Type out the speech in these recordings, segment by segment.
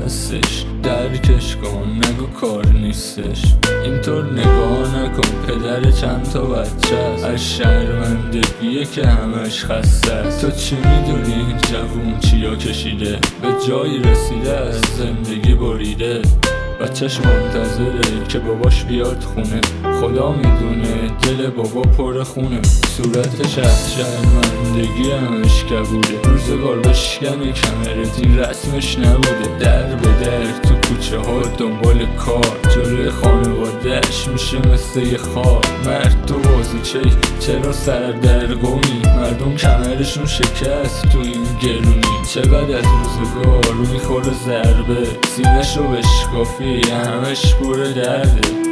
هستش، درکش کن نگو کار نیستش. اینطور نگاه نکن پدر چند تا بچه است، از شرمندگیه که همش خسته است. تو چی میدونی جوون چیا کشیده، به جایی رسیده از زندگی بریده. بچهش منتظره که باباش بیاد خونه، خدا میدونه دل بابا پر خونه. صورتش از شرمندگی همش کبوده، روزگار بشکنه کمرت این رسمش نبوده. در به در تو کوچه ها دنبال کار، جلوی خانوادهش میشه مثل یه خواب. مرد تو بازیچه چرا سردرگمی، مردم کمرشون شکست تو این گرونی. چقدر از روزگار میخوره ضربه، سینه‌شو بشکافی همش پر درده.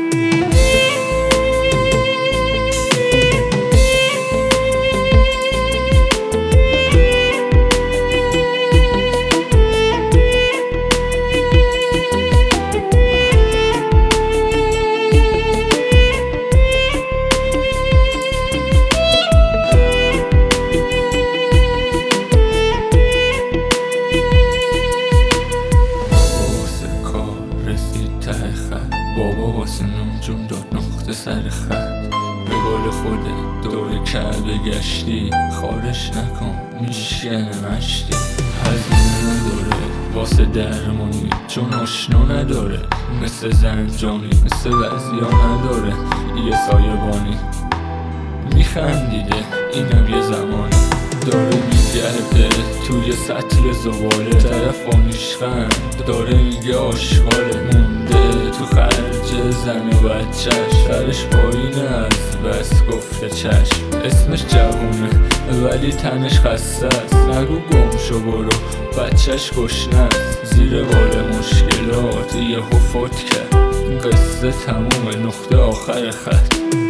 بابا واسه نون جون داد نقطه سر خط، به قول خودت دور کعبه گشتی، خارش نکن میشکنه مشتی. هزینه نداره واسه درمانی چون آشنا نداره، مثل زنجانی مثل بعضیا نداره یه سایبانی. میخندیده اینم یه زمانی، داره میگرده توی سطل زباله. طرف آنیشخند داره میگه آشغاله، مونده تو خرج زن و بچهش، سرش پایینه از بس گفته چشم. اسمش جوونه ولی تنش خسته است، نگو گم شو برو بچهش گشنه است. زیر بال مشکلات یهو فوت کرد، قصه تموم نقطه آخر خط.